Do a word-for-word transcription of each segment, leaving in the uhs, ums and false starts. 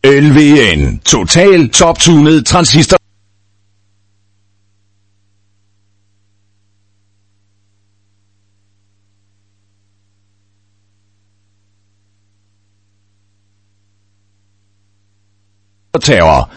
L V N. Total top-tunet transistor. Terror.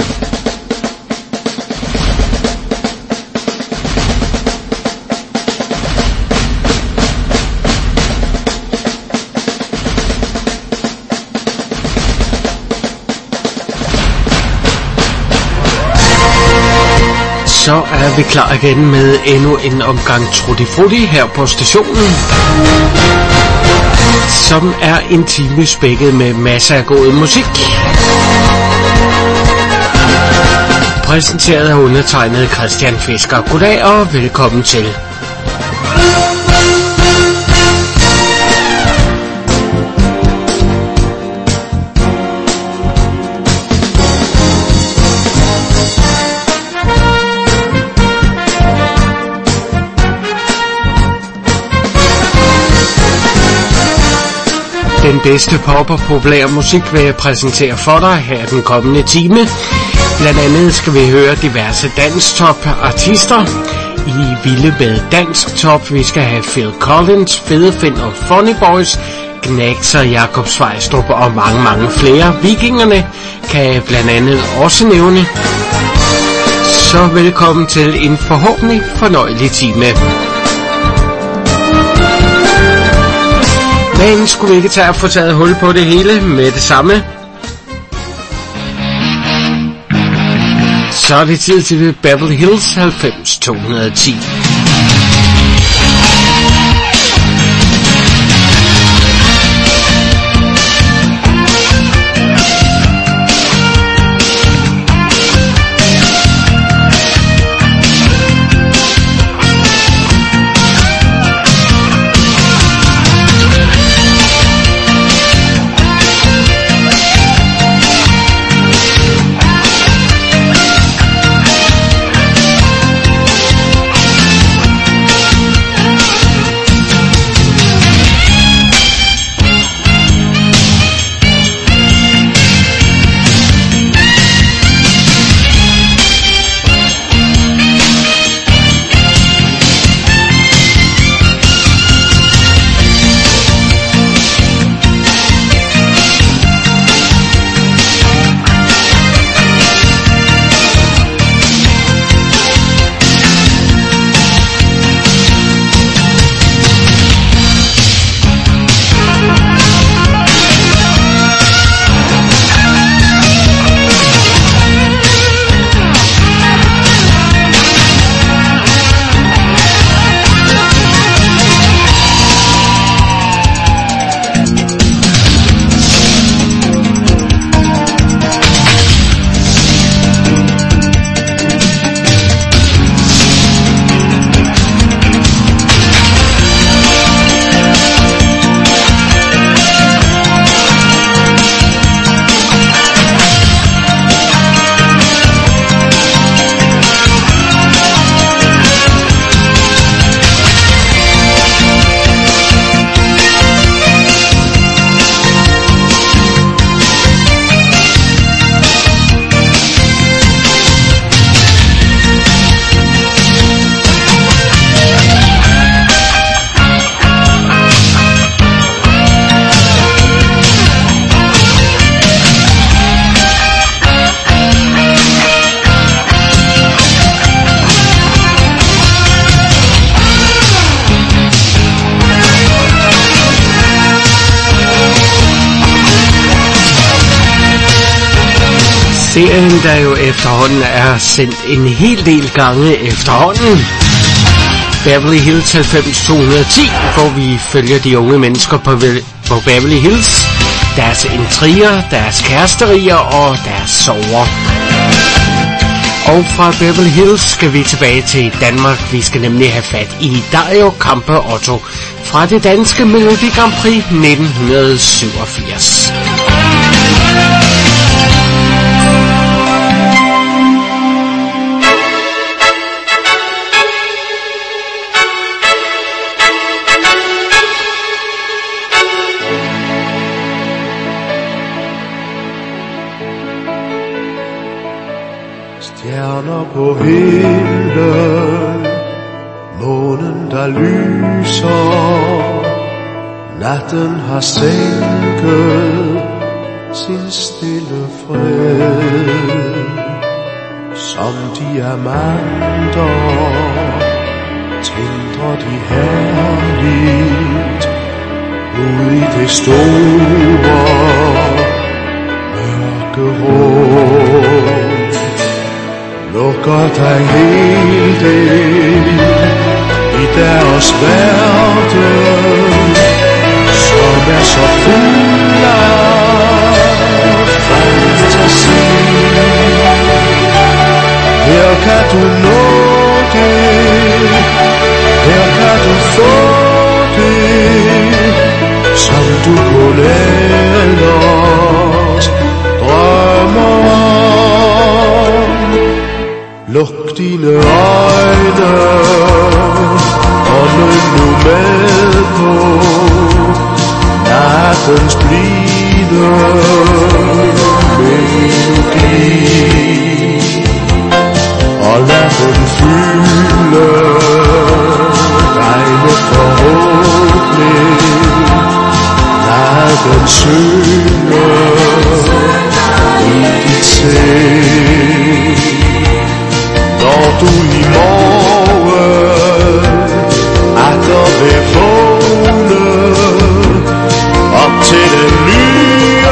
Så er vi klar igen med endnu en omgang Trutti Frutti her på stationen, som er en time spækket med masser af god musik. Præsenteret af undertegnet Christian Fisker. Goddag og velkommen til. Den bedste pop og populær musik vil jeg præsentere for dig her den kommende time. Blandt andet skal vi høre diverse danstop-artister i Vilde med Dansk Top. Vi skal have Phil Collins, Fede Finn og Funny Boys, Gnags og Jakob Svejstrup og mange, mange flere. Vikingerne kan jeg blandt andet også nævne. Så velkommen til en forhåbentlig fornøjelig time. Men skulle vi ikke tage at få taget hul på det hele med det samme? Så er det tid til Beverly Hills halvfems to ti. Serien, der jo efterhånden er sendt en hel del gange efterhånden. Beverly Hills halvfems to ti, hvor vi følger de unge mennesker på, på Beverly Hills, deres intriger, deres kæresterier og deres sorger. Og fra Beverly Hills skal vi tilbage til Danmark. Vi skal nemlig have fat i Dario Campe Otto fra det danske Melodi Grand Prix nitten syvogfirs. på himlen, månen der lyser, natten har sænket sin stille fred. Som diamanter tindrer de herligt ud i det store mørke rum. Lukker dig helt ind i deres verden, som er så fuld af fantasi. Her kan du nå det, her kan du få det, som du kun ellers drømmer om. Luk dine øjne og nyd nu med på nattens blide melodi. Og lad den fylde dig med forhåbning. Lad den synge i dit sind. Når du i morgen atter vil vågne op til den nye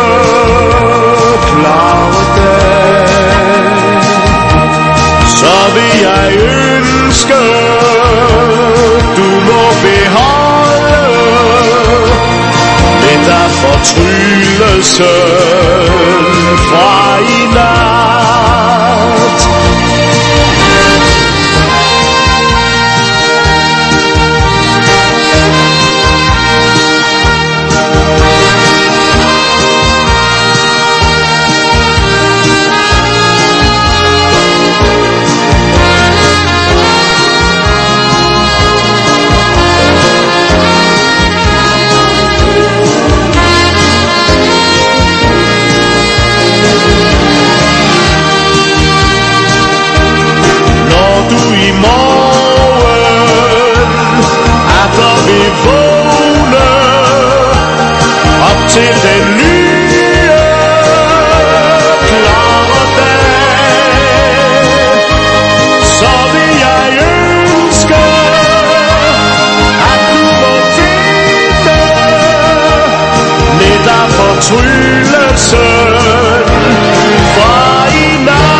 klare dag, så vil jeg ønske, du må beholde lidt af fortryllelsen fra i nat. Til den nye klare dag, så vil jeg ønske, at du må vide lidt af fortryllelsen fra i nat.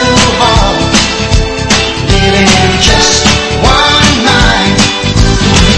Just one mind.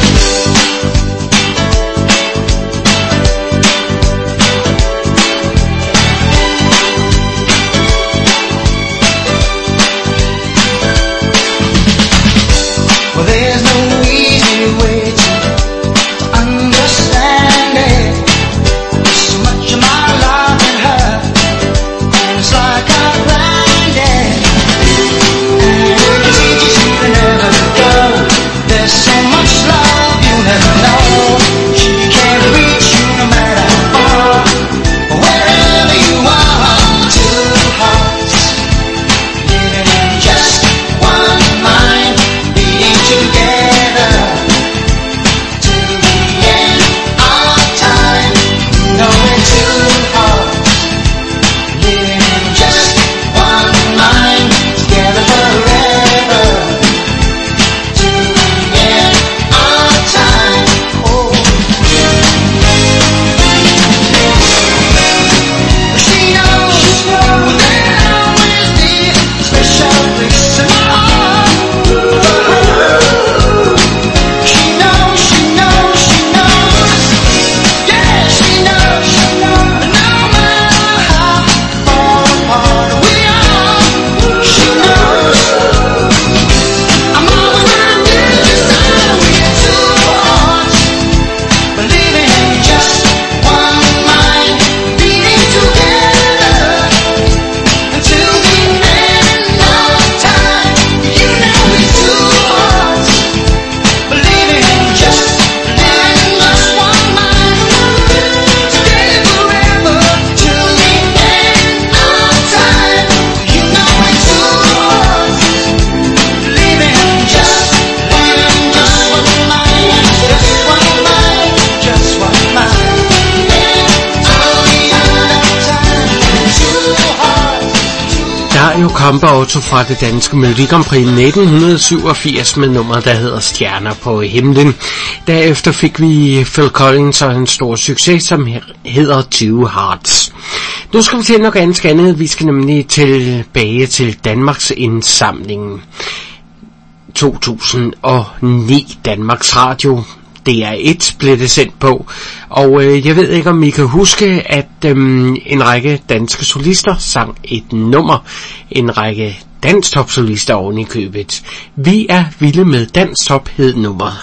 Mario Combaotto fra det danske Melodi Grand Prix nitten syvogfirs med nummeret, der hedder Stjerner på himlen. Derefter fik vi Phil Collins og en stor succes, som hedder Two Hearts. Nu skal vi til noget ganske andet. Vi skal nemlig tilbage til Danmarks indsamlingen. to tusind og ni Danmarks Radio. D R et blev det sendt på, og øh, jeg ved ikke om I kan huske, at øh, en række danske solister sang et nummer, en række danstop-solister oven i købet. Vi er vilde med danstop hed nummeret.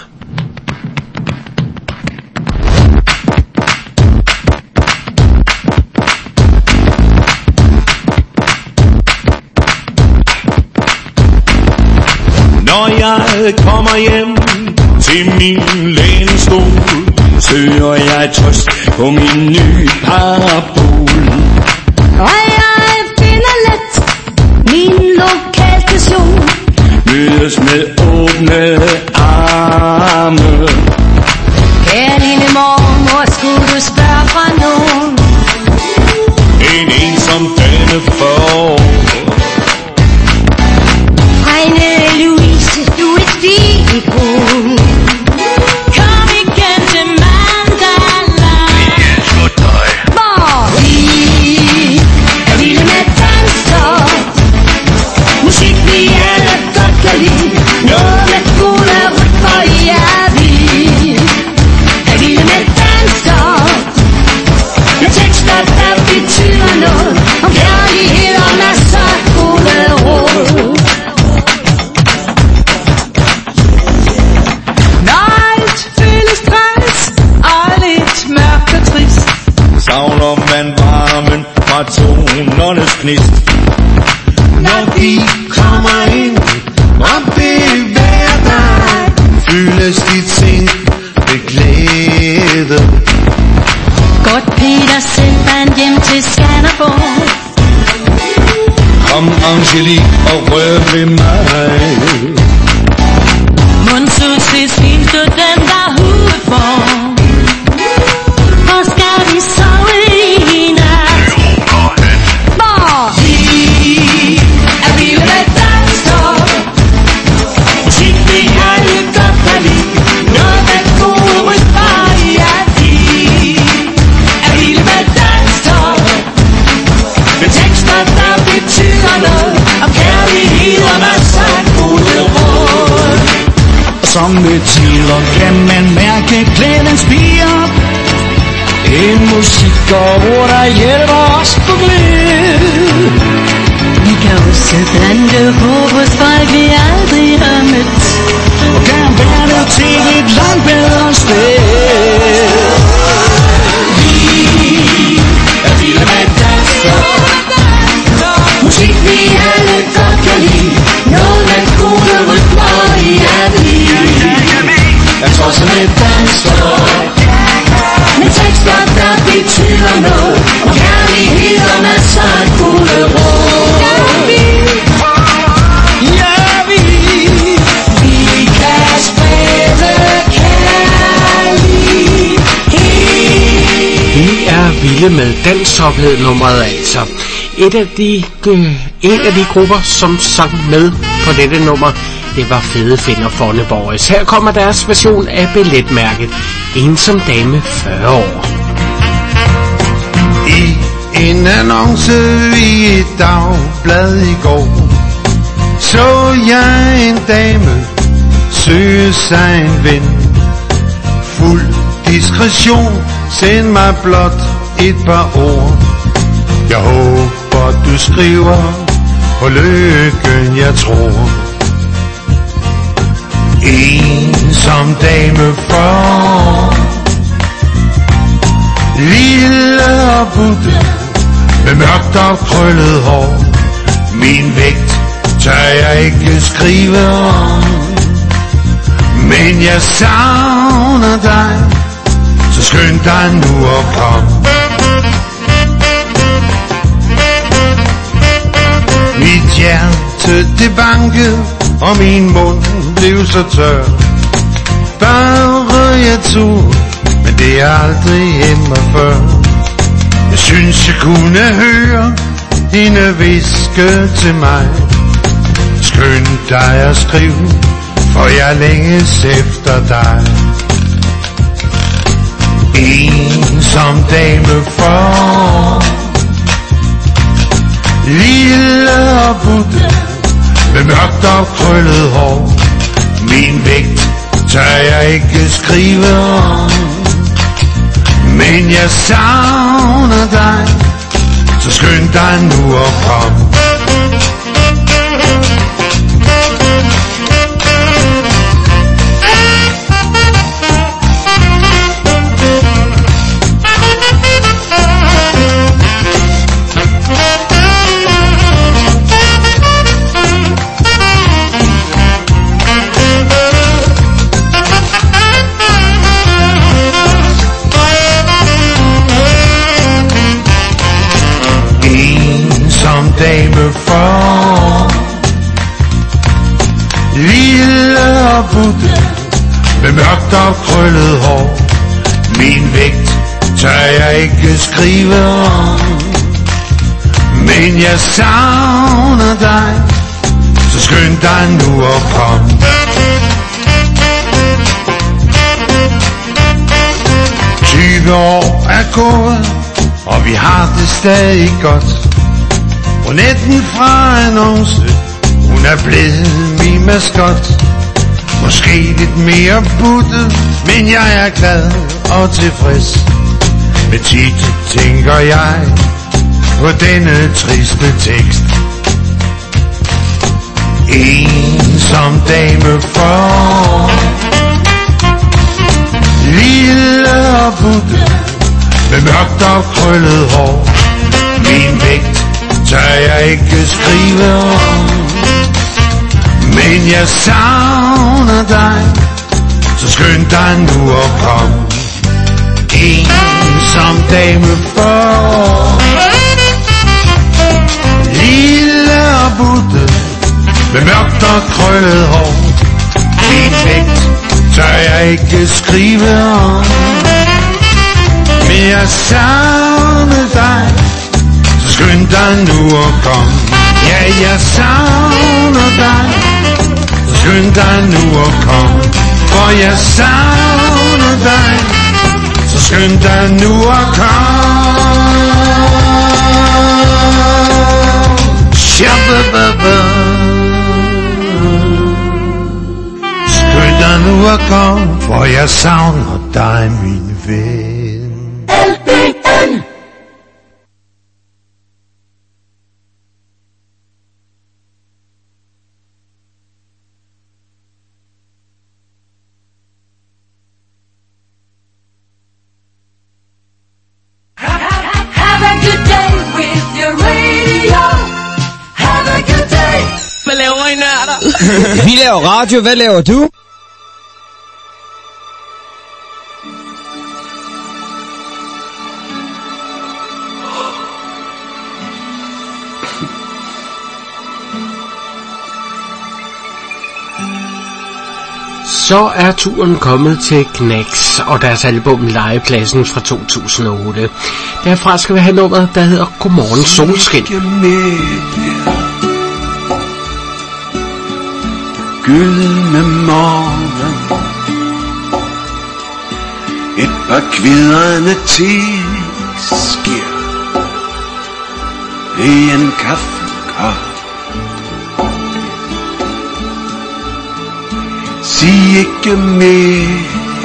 Når jeg kommer hjem til min lænestol, søger jeg trøst på min nye parabol. Og jeg finder let min lokalstation, Mødes med åbne arme. Kære lille mormor, skulle du spørge fra nogen? En ensom dame for Heine Louise, du er stigbrun. Kom igen til Mandala. Hvor vi er vilde med danstop, musik vi alle godt kan lide, noget med gode rytmer, ja vi er vilde med danstop, med tekster der betyder noget, om kærlighed og masser af gode råd. savner man varmen fra tonernes gnist. Når de kommer ind og bevæger dig, fyldes dit sind med glæde. Godt Peter sendt han hjem til Skanderborg. Kom Angelique og rør ved mig. Monsus, det synes du den der hovedet for. Hvor skal vi sove i nat? Hvor vi er vilde med danstop, musik vi alle godt kan lide, noget med gode rytmer, ja vi er vilde med danstop, med tekster der betyder noget, om kærlighed og masser af gode råd. Som med tider kan man mærke glæden spiger. En musik og ord, der hjælper os på glæde. Vi kan også blande håb hos folk, vi aldrig har mødt, Og kan være det til et langt bedre sted. vi er vilde med danstop, musik vi alle godt kan lide, noget med gode rytmer, ja vi Jeg tror sådan et danser, med tekster der betyder noget, og kærlighed og masser af gode råd. ja vi. Vi kan sprede kærlighed. Vi er vilde med danstop hed nummeret altså. Et af de, øh, en af de grupper, som sang med på dette nummer, det var Fede Finder Fonne Boys. Her kommer deres version af billetmærket Ensom Dame fyrre år. I en annonce i et dagblad i går så jeg en dame søge sig en ven. Fuld diskretion, send mig blot et par ord. Jeg håber du skriver på lykken jeg tror. Ensom dame for lille og butte med mørkt og krøllet hår. Min vægt tør jeg ikke skrive om, men jeg savner dig, så skynd dig nu og kom. Mit hjerte det bankede, og min mund blev så tør. Bare jeg tog, det er aldrig hjemme før. Jeg synes jeg kunne høre dine viske til mig. Skynd dig at skrive, for jeg længes efter dig. En som dame for, lille og butte, med mørkt og krøllet hår. Min vægt tør jeg ikke skrive om, men jeg savner dig, så skynd dig nu og kom. Dame for, lille og butte, med mørkt og krøllet hår. Min vægt tør jeg ikke skrive om, men jeg savner dig, så skynd dig nu og kom. tyve år er gået, og vi har det stadig godt. Brunetten fra annonce, hun er blevet min maskot. Måske lidt mere buttet, men jeg er glad og tilfreds. Men tit tænker jeg på denne triste tekst. En som dame for, lille og butte, med mørkt og krøllet hår. Min vægt tør jeg ikke skrive om, men jeg savner dig, så skynd dig nu og kom. En som dame for, lille og butte, med mørkt og krøllet hår. Min vægt tør jeg ikke skrive om, men jeg savner dig, så skynd dig nu og kom. Ja, jeg savner dig, så skynd dig nu og kom. For jeg savner dig, så skynd dig nu og kom. Shabba-ba-ba. Skynd dig nu og kom, for jeg savner dig, min ven. L B N. Vi laver radio, hvad laver du? Så er turen kommet til Knacks og deres album Legepladsen fra to tusind og otte. Derfra skal vi have nummeret, der hedder Godmorgen Solskin. Gyldne morgen, et par kvidrende teskir i en kaffekop. Sig ikke mere,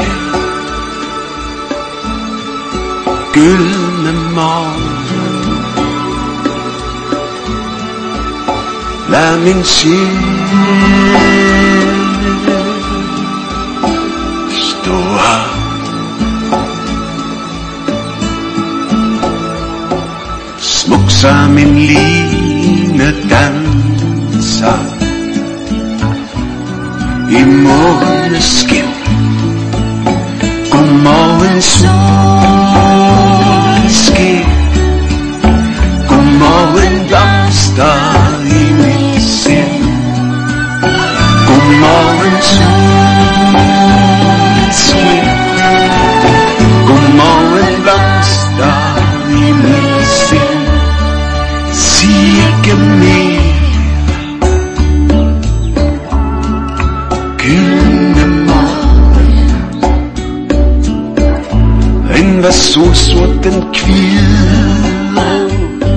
gyldne morgen, lad min sjæl stå her. Smuk som en line danser i måneskin. Godmorgen solskin, godmorgen blomster i mit sind. Godmorgen solskin, godmorgen blomster i mit sind. den kvider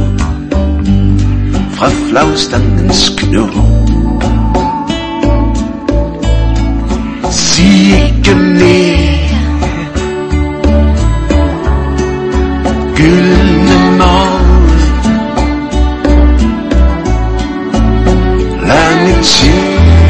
fra flagstangens knop. Sig ikke mere, gyldne morgen, lange tid.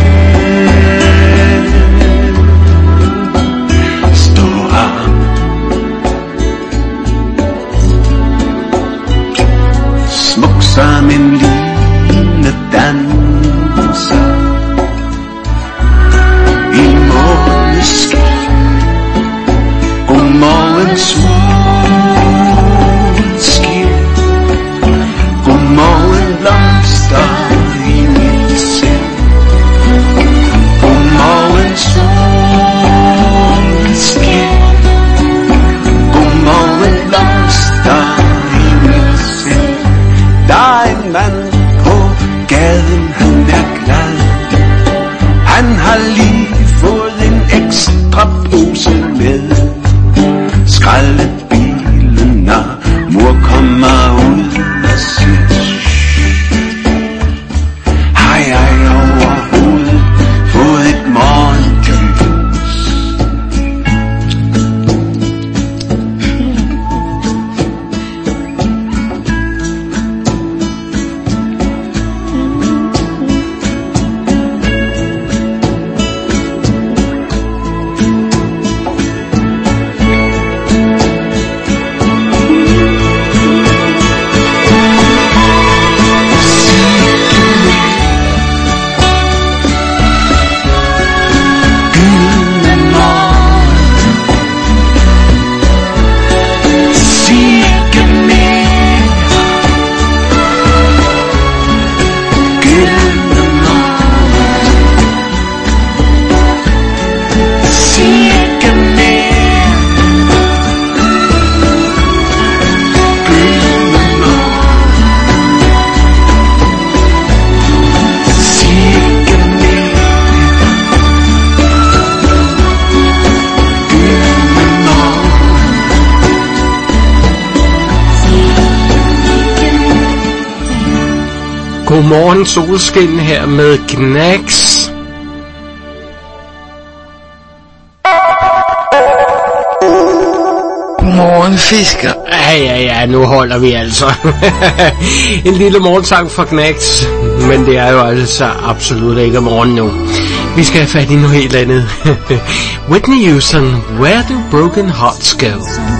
Som en lille danser i måneskin. Godmorgen solskin, godmorgen blomster i mit sind. Godmorgen solskin, godmorgen blomster i mit sind. Der er en mand på gaden, han er glad. Han har lige fået en ekstra pose med. Skraldebilen, når mor kommer ud og siger hej, hej over hovedet, fået et morgengys. Godmorgen solskin her med Knacks. Godmorgen fisker. Ja, ja, ja, nu holder vi altså. En lille morgensang for Knacks, men det er jo altså absolut ikke morgen nu. Vi skal have fat i noget helt andet. Whitney Houston, Where Do Broken Hearts Go?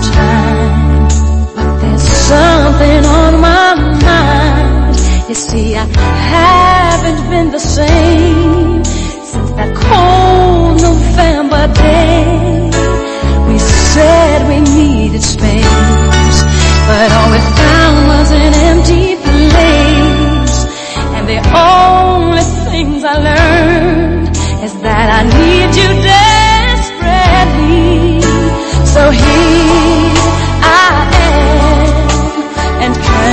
Something on my mind. You see, I haven't been the same since that cold November day. We said we needed space, but all we found was an empty place. And the only things I learned is that I need you desperately. So here I am, and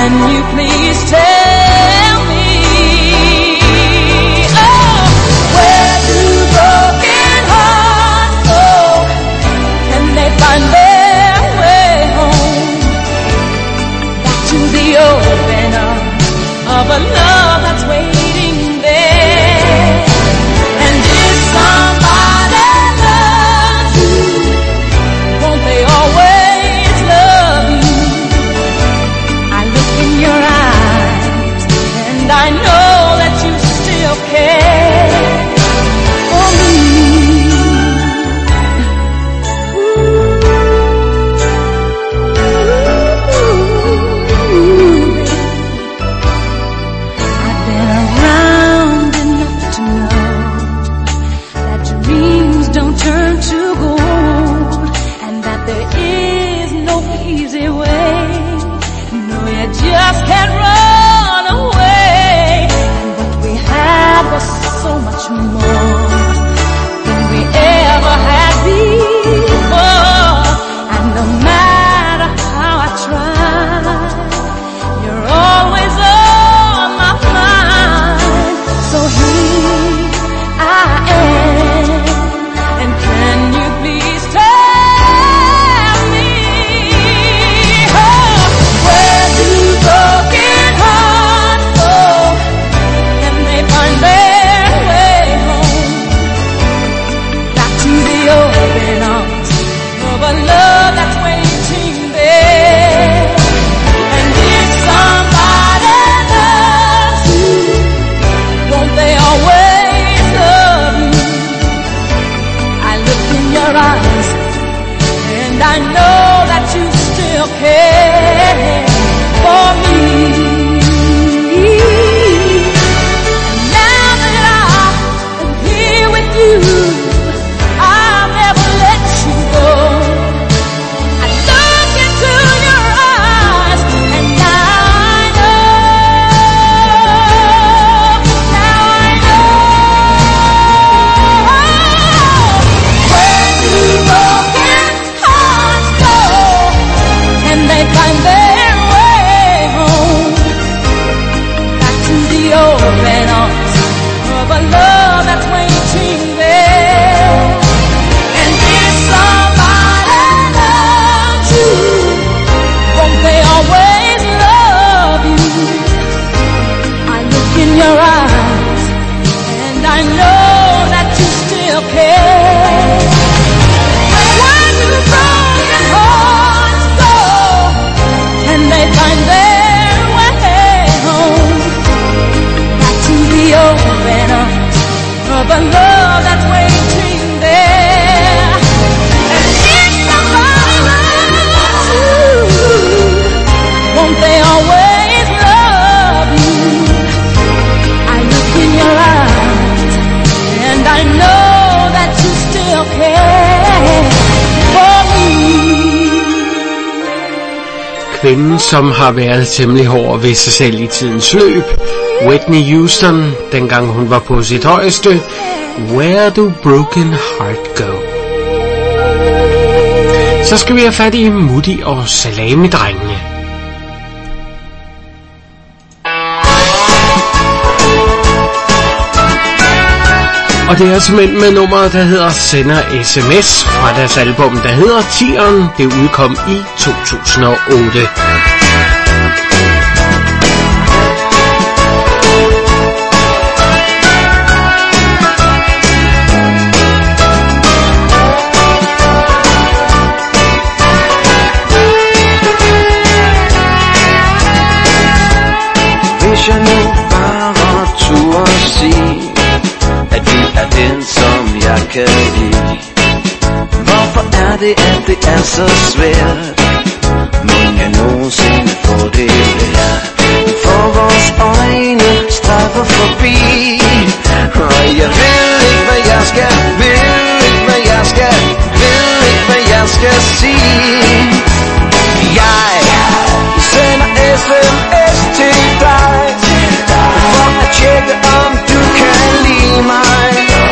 en, som har været temmelig hård ved sig selv i tidens løb. Whitney Houston, dengang hun var på sit højeste. Where do broken heart go? Så skal vi have fat i Mutti og Salami-drengene. Og det er simpelthen med nummeret, der hedder Sender S M S fra deres album, der hedder Tieren. Det udkom i to tusind og otte. Hvis jeg nu bare turde sige, at du er den, som jeg kan lide. Hvorfor er det, at det er så svært? Må jeg nogensinde få det værd? For vores øjne straffer forbi, og jeg ved ikke, hvad jeg skal, ved ikke, hvad jeg skal, ved ikke, hvad jeg skal sige. Jeg sender S M S til dig, for at tjekke, om du kan lide mig.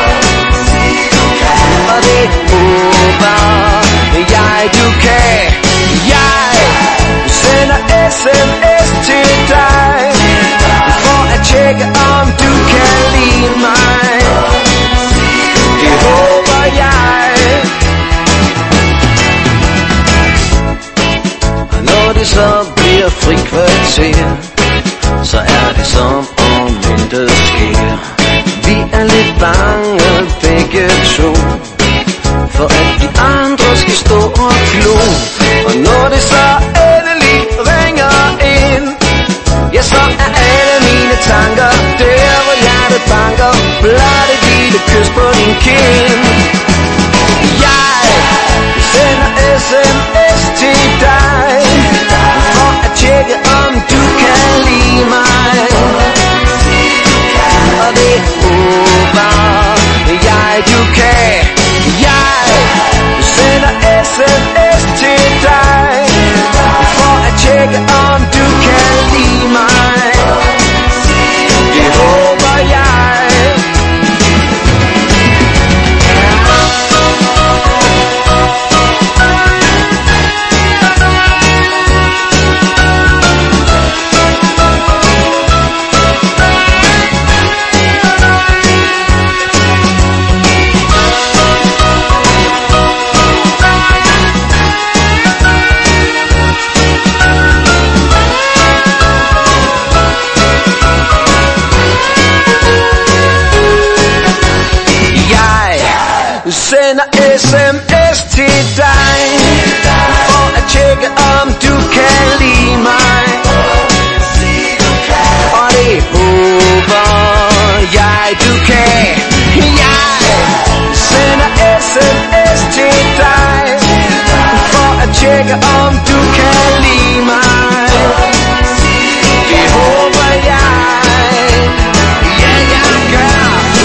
Og det håber jeg, du kan. Jeg sender S M S til dig, for at tjekke, om du kan lide mig. Det håber jeg. Og når det så bliver fri kvarter, så er det som om intet sker. Vi er lidt bange begge to, for at de andre skal stå og glo. Og når det så endelig ringer ind, ja, så er alle mine tanker der, hvor hjertet banker. Blot et lille kys på din kind. Jeg sender S M S til dig, for at tjekke, om du kan lide mig. Og det håber jeg, du kan. Jeg sender S M S til dig, for at tjekke, om du kan lide mig. Det håber jeg. Sender S M S til dig, for at tjekke, om du kan lide mig. Og det håber jeg, du kan. Jeg sender S M S til dig, for at tjekke, om du kan lide mig. Det håber jeg. Ja, jeg gør.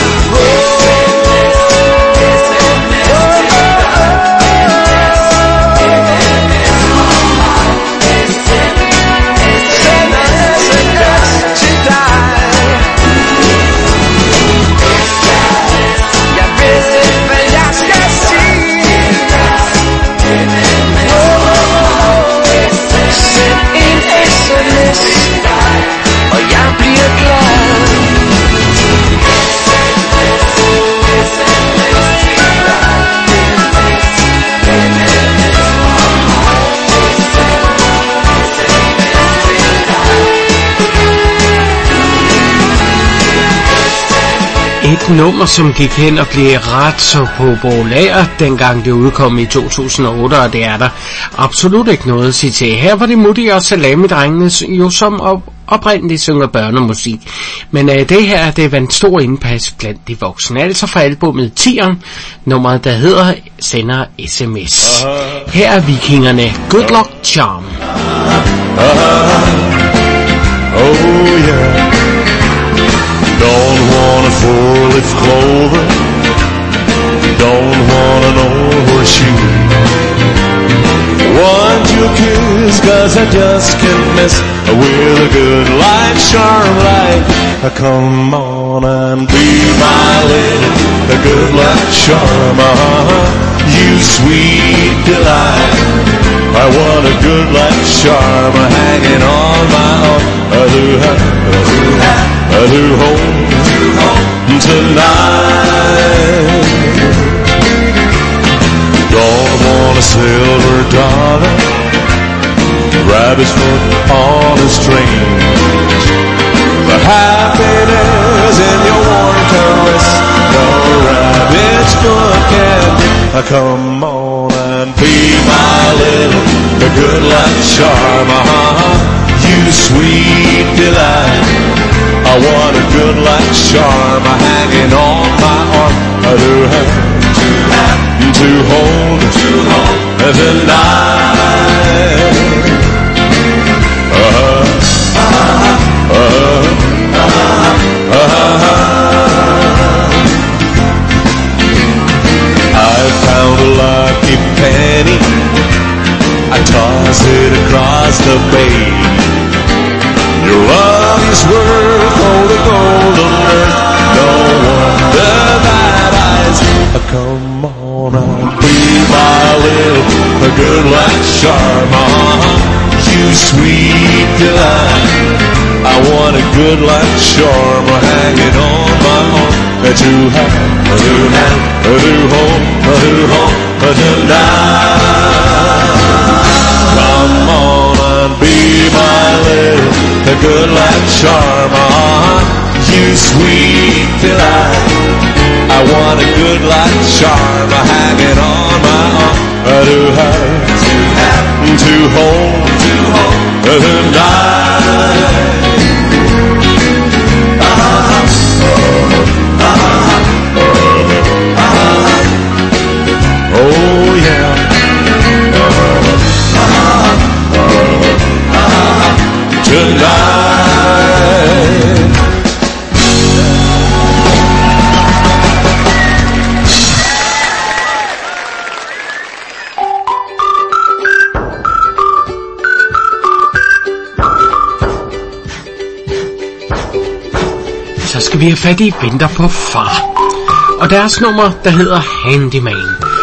Og jeg bliver glad. Et nummer, som gik hen og blev ret så populært, dengang det udkom i to tusind og otte, og det er der absolut ikke noget at sige til. Her var det Mutti og Salami-drengene, jo som op oprindeligt synger børnemusik. Men uh, det her, det var en stor indpas blandt de voksne. Altså fra albumet Tieren, nummeret der hedder Sender S M S. Her er Vikingerne. Good Luck Charm. Oh yeah. Don't want a four-leaf clover, don't want an old horseshoe. Want your kiss, cause I just can't miss with a good light, sharp light. Come on and be my lady, a good light, sharp, you sweet delight. I want a good light, sharp hanging on my arm. I do have, I do home tonight. Don't want a silver dollar, rabbit's foot on a string. The happiness in your warm caress, no rabbit's foot can bring. Come on and be my little, a good light, charm, you sweet delight. I want a good light, charm hanging on my arm. I do have to have to hold, to hold tonight. Uh-huh, uh-huh, uh-huh, uh-huh. I found a lucky penny, I toss it across the bay. Your love is worth all the golden earth, no wonder that eyes come on and be my little, a good light, charm, you sweet delight. I want a good light, charm hanging on my arm. To have, to have, to hold, to hold tonight. Come on and be my little, a good light, charm, you sweet delight. I want a good light, charm hanging on my arm. To have, to have, to hold, to hold tonight. Oh yeah. Tonight. Så skal vi have fat i Venter på far. Og deres nummer, der hedder Handyman.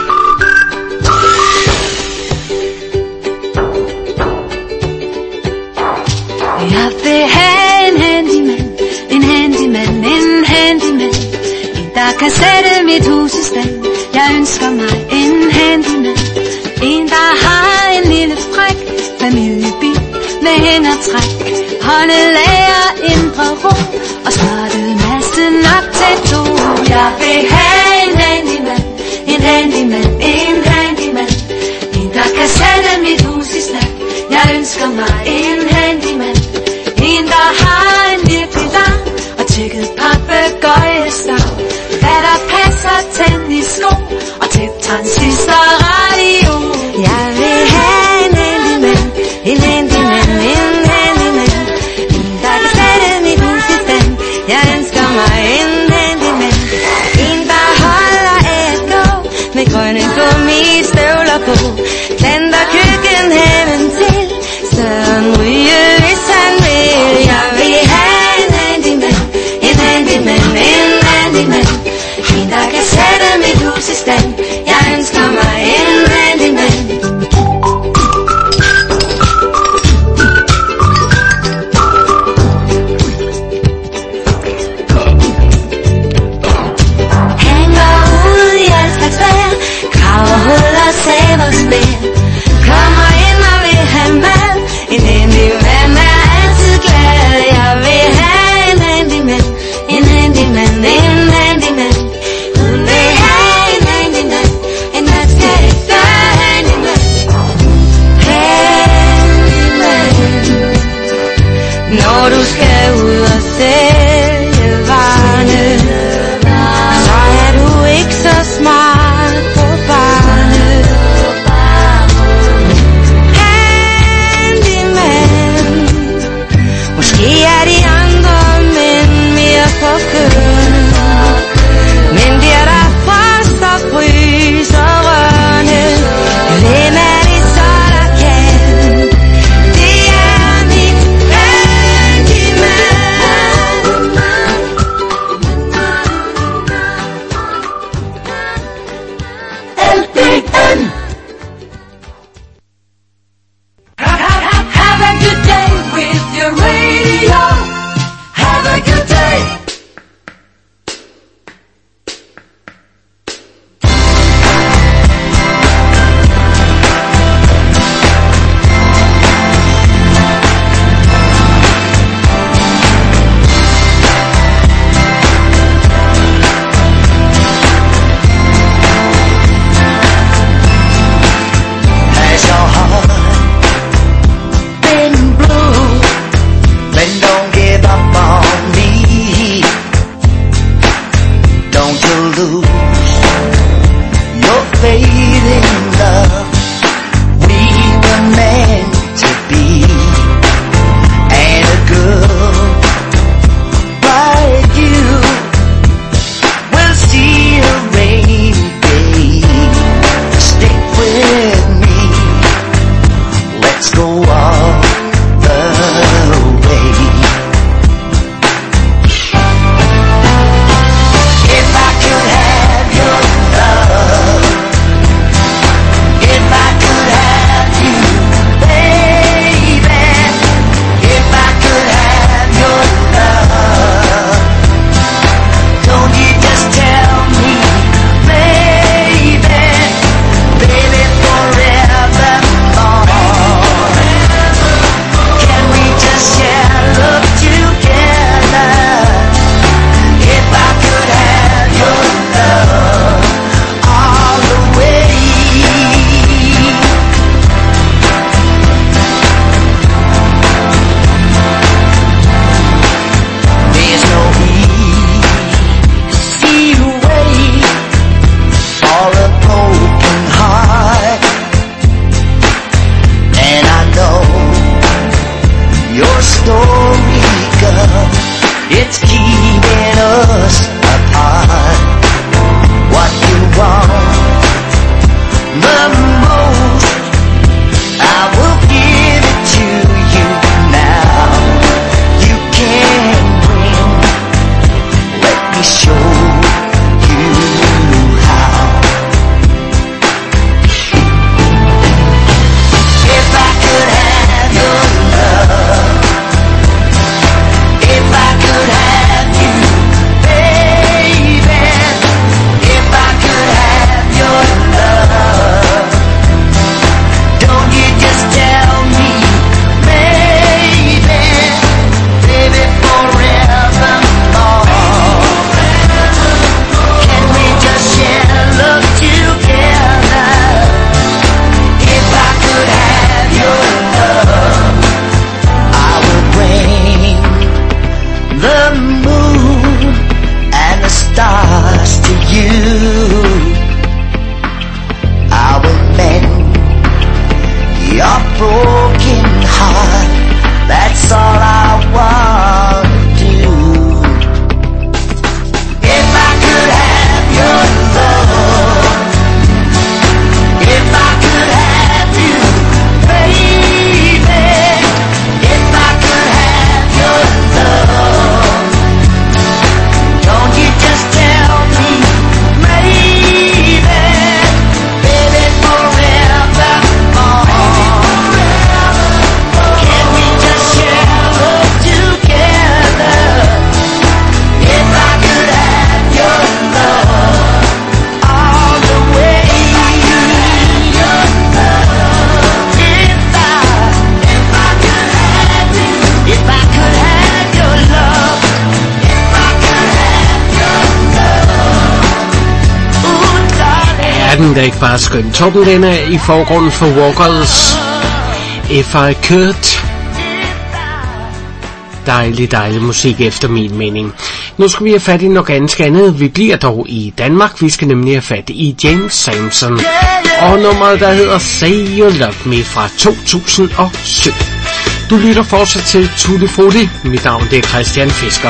Jeg vil have en handyman, en handyman, en handyman. En, der kan sætte mit hus i stand. Jeg ønsker mig en handyman. En, der har en lille fræk familiebil med hængertræk. Håndelager, indre ro og starte massen op til to. Jeg vil have en handyman, en handyman, en handyman. En, der kan sætte mit hus i stand. Jeg ønsker mig en handyman. En, der har en virkelig lang og tjekket papegøjesang. Hvad der passer tennissko og tæt transistorradio. Jeg vil have en handyman, en handyman, en handyman. En, der kan sætte mit hus i stand. Jeg ønsker mig en handyman. En, der holder af at gå med grønne gummistøvler på. Planter køkkenhaven til Søren Ryge, hvis han vil. Jeg vil have en handyman, en handyman, en handyman. En, der kan sætte mit hus i stand. Jeg ønsker mig en handyman. the moon and the stars to you. I will mend your broken heart. That's all I want to do. If I could have your love, if I could have you, baby, if I could have your love, don't you just tell me, maybe, baby, forever on. Can we just share love together? If I could have your love all the way. If I, if I could have you, if I could have your love, if I could have your love, ooh darling. Er den da ikke bare skøn? Toppen den er i forgrunden for Walkers If I Could. Dejlig, dejlig musik efter min mening. Nu skal vi have fat i noget ganske andet. Vi bliver dog i Danmark. Vi skal nemlig have fat i James Sampson og nummeret, der hedder Say You Love Me fra to tusind og syv. Du lytter fortsat til Tutti Frutti. Mit navn det er Christian Fisker.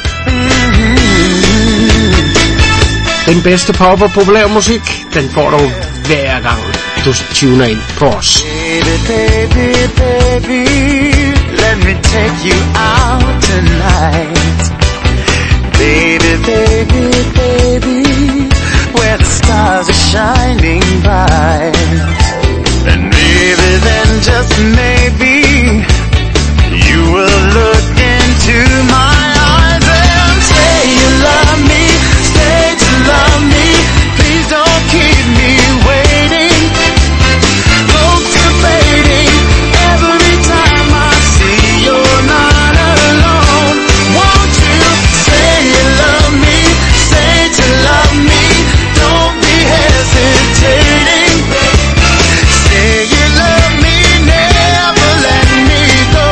Den bedste pop og populær musik, den får du hver gang du tuner ind på os. Baby, baby, baby, let me take you out tonight. Baby, baby, baby, where the stars are shining bright. And maybe then, just maybe, you will look into my eyes and say you love me, say you love me, please don't keep me waiting. Don't debating every time I see you're not alone. Won't you say you love me, say you love me, don't be hesitating. Say you love me, never let me go.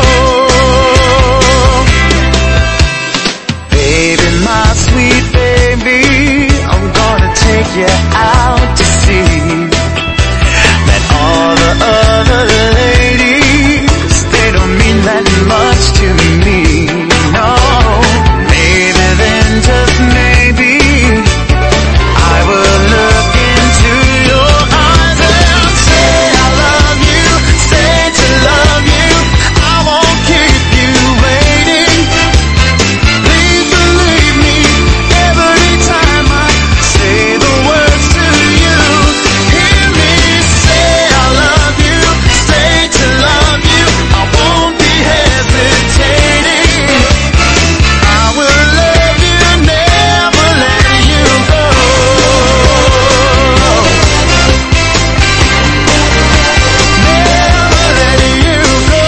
Baby, my sweet baby, I'm gonna take you out to sea. That all the other ladies, they don't mean that much to me. No, maybe then, just maybe, I will look into your eyes and say I love you, say to love you, I won't keep you waiting. Please believe me, every time I say the words to you, hear me say I love you, say to love you, I won't be hesitating. I will love you, never let you go. Never let you go.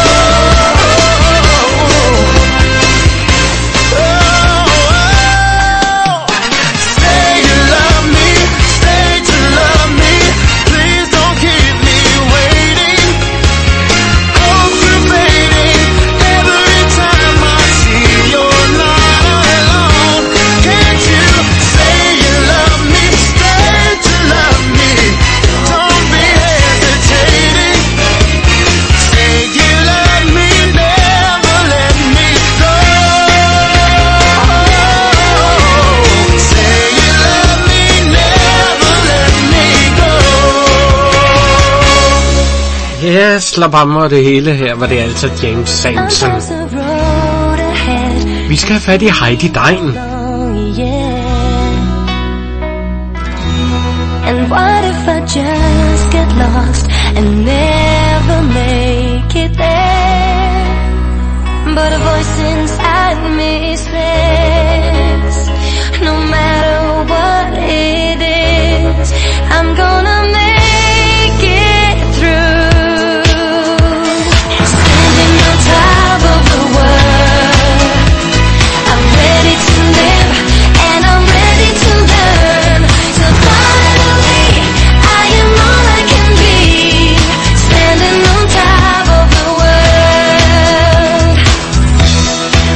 Say you love me, say to love me, please don't keep me waiting. I'm debating every time I see you're not alone. Can't you say you love me, say to love me, don't be hesitating. Say you love me, never let me go. Say you love me, never let me go. Ja, slap ham og det hele. Her var det altså James Sampson. There's a road ahead, Vi skal have fat i Heidi Dein. long, yeah. And what if I just get lost and never make it there? But a voice inside me says, no matter what it is, I'm gonna make it through. Standing on top of the world, I'm ready to live and I'm ready to learn. Till finally I am all I can be. Standing on top of the world.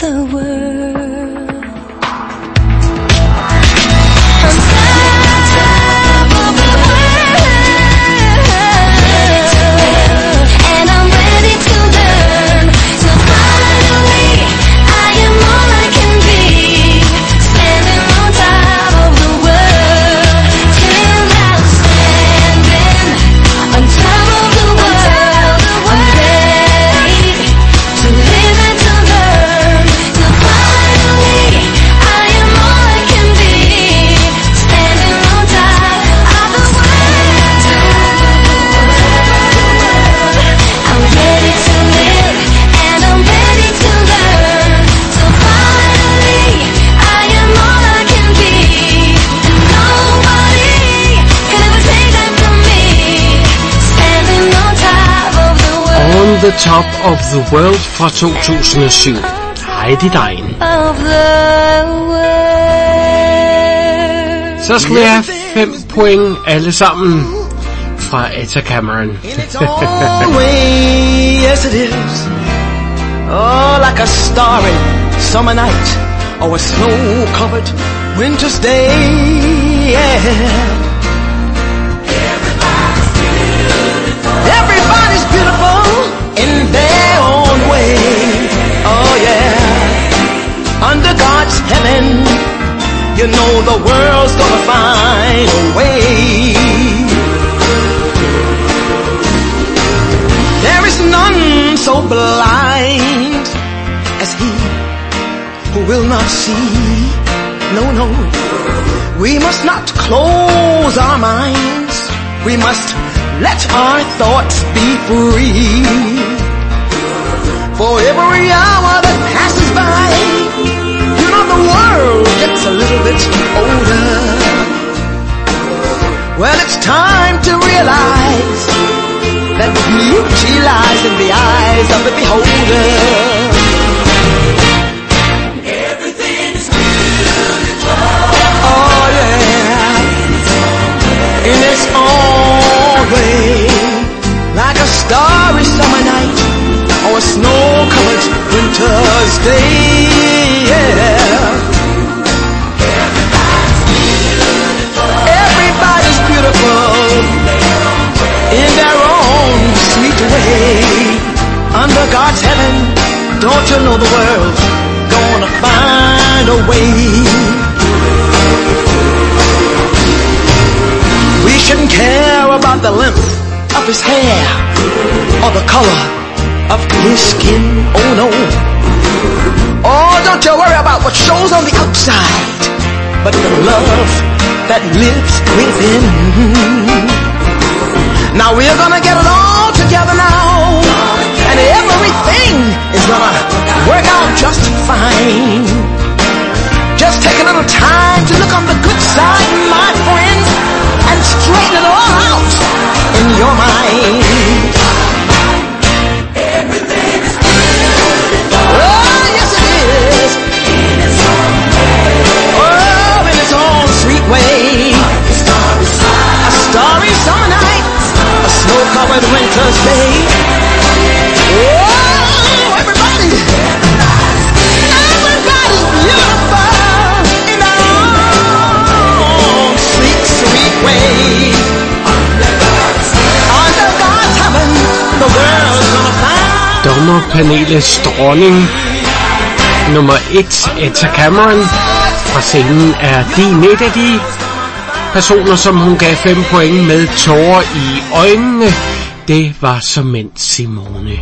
the world. The Top of the World fra to tusind og syv. Heidi Dein. Så skal vi have fem point alle sammen fra Etta Cameron. Yes it is. Oh, like a starry summer night or a snow-covered winter's day. Yeah. Everybody's beautiful in their own way. Oh yeah. Under God's heaven, you know the world's gonna find a way. There is none so blind as he who will not see. No, no. We must not close our minds. We must let our thoughts be free. For every hour that passes by, you know the world gets a little bit older. Well, it's time to realize that beauty lies in the eyes of the beholder. Everything is beautiful. Oh yeah. In its own way, like a starry summer night or a snow-covered winter's day. Yeah. Everybody's beautiful in their own sweet way. Under God's heaven, don't you know the world's gonna find a way. We shouldn't care about the length of his hair or the color of his skin, oh no. Oh, don't you worry about what shows on the outside, but the love that lives within. Now we're gonna get it all together now, and everything is gonna work out just fine. Just take a little time to look on the good side, my friend, and straighten it all out in your mind. Everything is beautiful. Oh, yes it is. In its own way. Oh, in its own sweet way. A starry, a starry summer night, a snow-covered winter's day. Oh, everybody, everybody's beautiful in their own sweet, sweet way. Under God's heaven, the world's gonna find. Dommerpanelets dronning nummer et, Etta Cameron fra scenen, er din et af de personer, som hun gav fem point med tårer i øjnene. Det var såmænd Simone.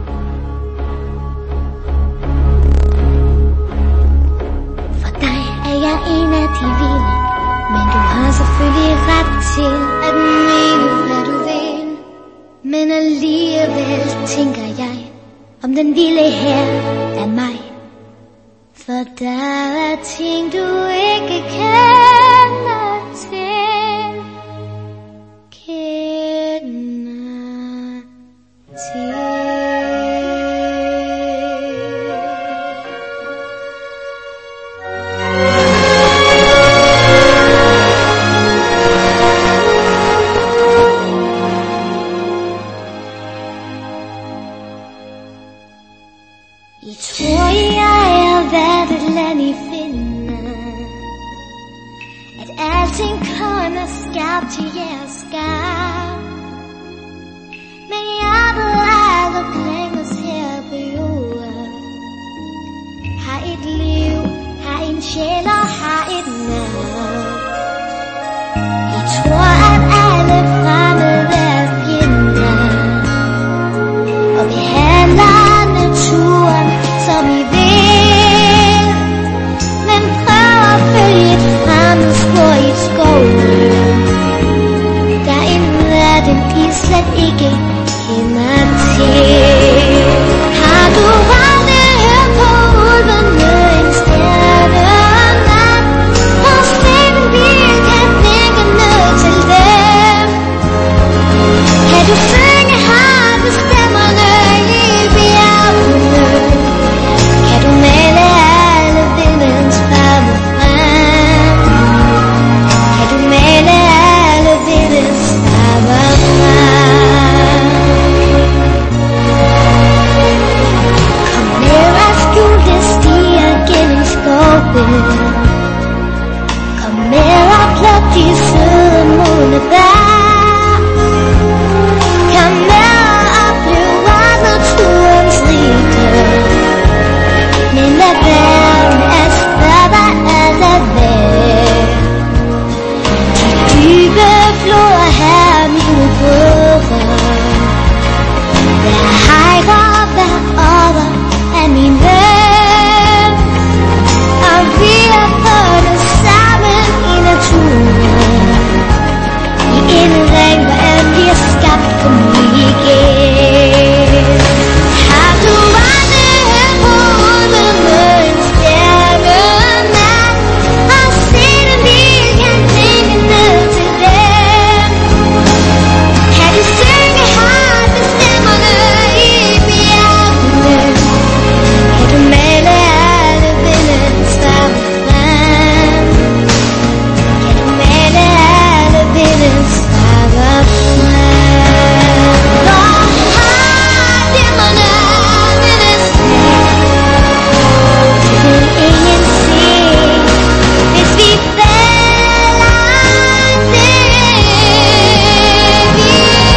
For dig er jeg en af de vilde, men du har selvfølgelig ret til at mene, hvad du vil. Men alligevel tænker jeg om den lille her af mig. For der er ting du ikke kender til. Kender til. I tror jeg er alle ni finder, at alting kun er skabt til jeres skab. Men jeg ved aldrig glemmes her på jorden. Har et liv, har en sjæl og har et navn. Jeg tror at alle fremmede er fjender og behandler naturen som I vil. Men prøv at følge et fremmed spor i skoven. Der er en verden I slet ikke kender til. Har du aldrig hørt på ulven med en stjernenat? Hvor slet en bil kan vinke ned til dem. Kan du synge harpe stemmerne i bjergene? Kan du male alle vindens farver frem? Kan du male alle vindens farver frem? Kom ned ad skjulte stier gennem skoven. Kom med og pluk de søde modne bær. Kom med og oplev alt naturens rigdom. Men lad være med at spørge, hvad alt er værd. De dybe floder her mine brødre. Hver hejre, hver over er min ven. Og vi er fundet sammen i naturen. I en ring, hvor alt bliver skabt på ny igen. Har du aldrig hørt på ulven med en stjernenat? Og set en bil kan vinke ned til dem. Kan du synge harpe stemmerne i bjergene? Kan du male alle vindens farver frem? Kan du male alle vindens farver frem? Hvor har stemmerne vindens vil ingen se, hvis vi falder ned. Vi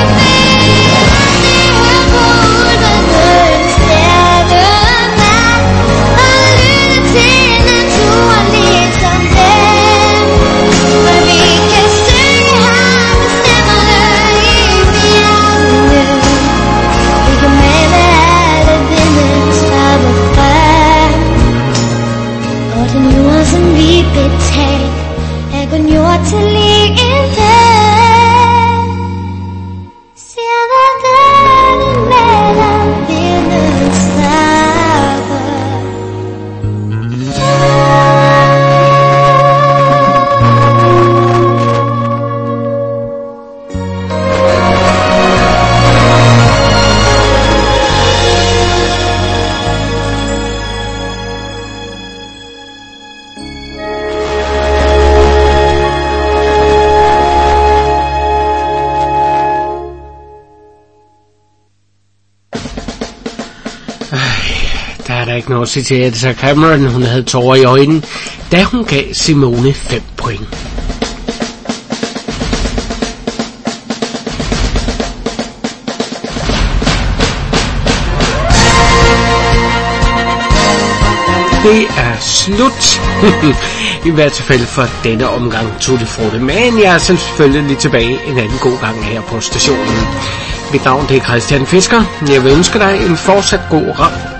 vil høre på ulven med en stjernenat og lytte til naturen ligesom dem. For vi kan synge harpe stemmerne i bjergene. Vi kan male alle vindens farver frem. Og den jord som vi betalte er kun jord til evighed. Ser hvordan den maler vindens farver. Der er der ikke noget at sige til Edda Cameron. Hun havde tårer i øjnene, da hun gav Simone fem point. Det er slut. I hvert fald for denne omgang Tutti Frutti. Men jeg er selvfølgelig tilbage en anden god gang her på stationen. Mit navn det er Christian Fisker. Jeg vil ønske dig en fortsat god ram